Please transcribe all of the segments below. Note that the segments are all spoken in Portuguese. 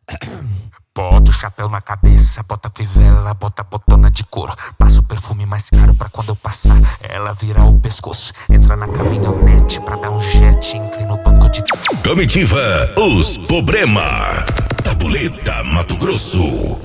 Bota o chapéu na cabeça, bota a fivela, bota a botona de couro. Passa o perfume mais caro pra quando eu passar ela virar o pescoço. Entra na caminhonete pra dar um jet, inclina o banco de... Comitiva Os Problema, Tabuleta, Mato Grosso.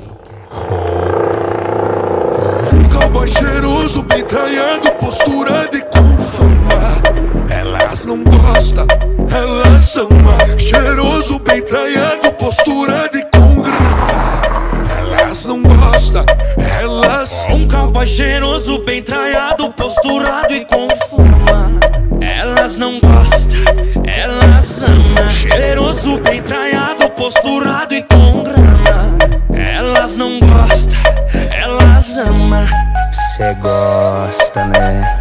Um cowboy cheiroso, bem traiado, postura de com fama. Elas não gostam, elas amam. Cheiroso, bem traiado, postura de com grana. Elas não gostam, elas... Um cowboy cheiroso, bem traiado, posturado e com fama. Elas não gostam, elas amam. Cheiroso, bem traiado, posturado e com grana. Elas não gostam, elas amam. Cê gosta, né?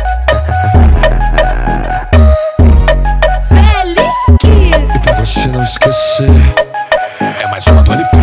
E pra você não esquecer, é mais uma do LP.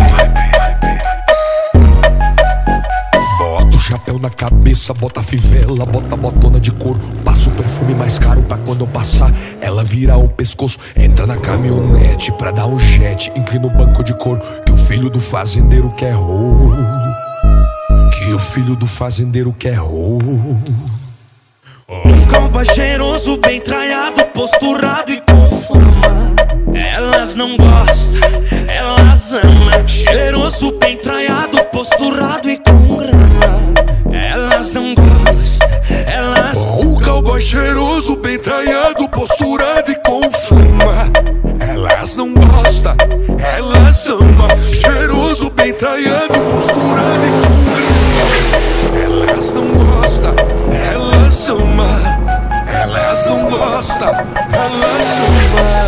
Bota o chapéu na cabeça, bota a fivela, bota a botona de couro. Passa o perfume mais caro pra quando eu passar ela virar o pescoço. Entra na caminhonete pra dar um jet, inclina o banco de couro. Que o filho do fazendeiro quer rolo. Que o filho do fazendeiro quer rolo. Um cowboy cheiroso, bem traiado, posturado e com fama. Elas não gostam, elas amam. Cheiroso, bem traiado, posturado e com grana. Elas não gostam, elas... Um cowboy cheiroso, bem traiado, posturado e com fama. Elas não gostam, elas amam. Cheiroso, bem traiado, posturado e com grana. Elas não gostam, elas amam. Elas não gostam, elas amam.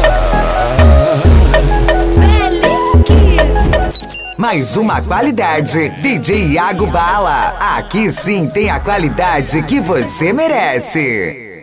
Mais uma qualidade, DJ Iago Bala. Aqui sim tem a qualidade que você merece.